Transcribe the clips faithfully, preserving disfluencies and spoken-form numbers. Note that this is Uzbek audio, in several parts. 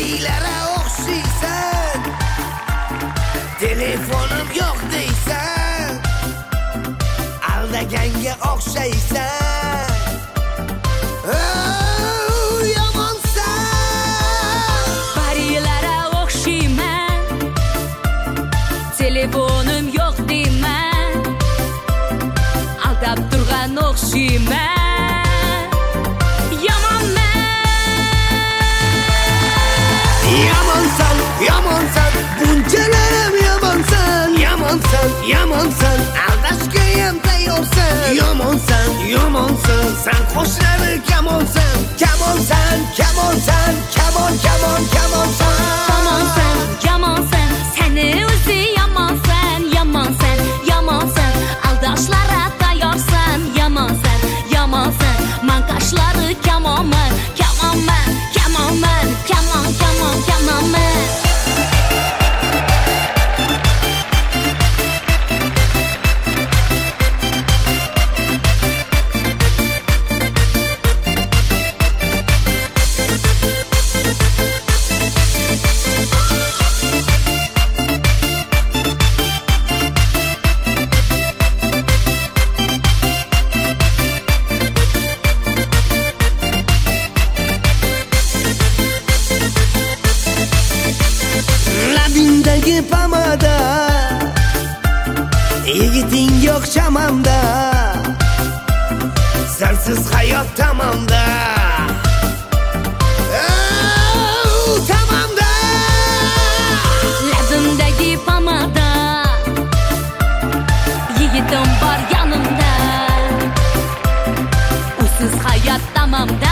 Parilere o'xshaysan, telefonim yo'q deysan, aldaganga o'xshaysan. Oh, yomonsan. Parilere o'xshayman, telefonim yo'q deyman, aldab turgan o'xshayman. Yamonsan, yamonsan, bunchalarım yamonsan. Yamonsan, yamonsan, aldashgayam tayyorsan. Yamonsan, yamonsan, sen qo'shlari kamonsan. Kamonsan, kamonsan, kamon, kamon, kamonsan. Yamonsan, yamonsan, seni o'zi yamonsan. Yamonsan, yamonsan, aldashlara tayyorsan. Yamonsan, yamonsan, mankashlari kamonman. Kamonman, kamonman, kamon, kamon, kamonman. Labingdagi pomada, yigiting yo'q chamamda, sensiz hayot tamomda. Oh, tamomda. Labimdagi pomada, yigitim bor yanimda, usiz hayot tamomda.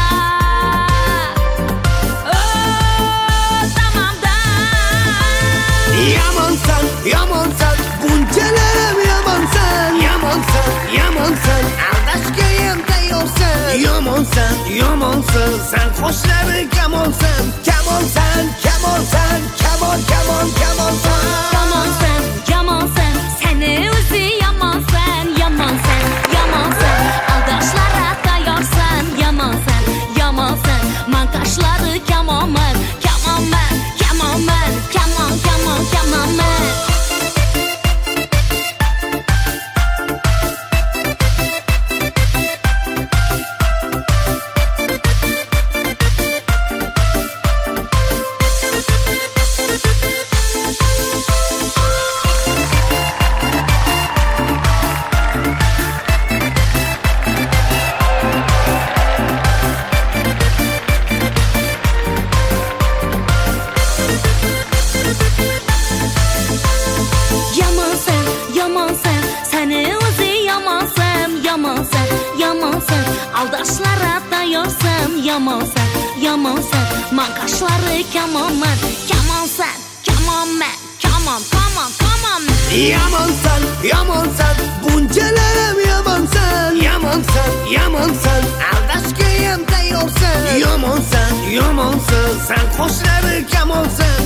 Yamonsan, yamonsan, bunchalarım yamonsan. Yamonsan, yamonsan, aldashgayam tayyorsan. Yamonsan, yamonsan, sen qo'shlari kamonsan. Kamonsan, kamonsan, kamon, kamon, kamonsan. Yamonsan, yamonsan, seni o'zi yamonsan. Yamonsan, yamonsan, aldashlara tayyorsan. Yamonsan, yamonsan, mankashlari kamonman. Kamonman, kamonman, kamon, kamon, kamonman. Yamonsan, yamonsan, seni o'zi yamonsan. Yamonsan, yamonsan, aldashlara tayyorsan. Yamonsan, yamonsan, mankashlari kamonman. Kamonsan, kamonman, kamon, kamon, kamonman. Yamonsan, yamonsan, bunchalarım yamonsan. Yamonsan, yamonsan, aldashgayam tayyorsan. Yamonsan, yamonsan, sen qo'shlari kamonsan.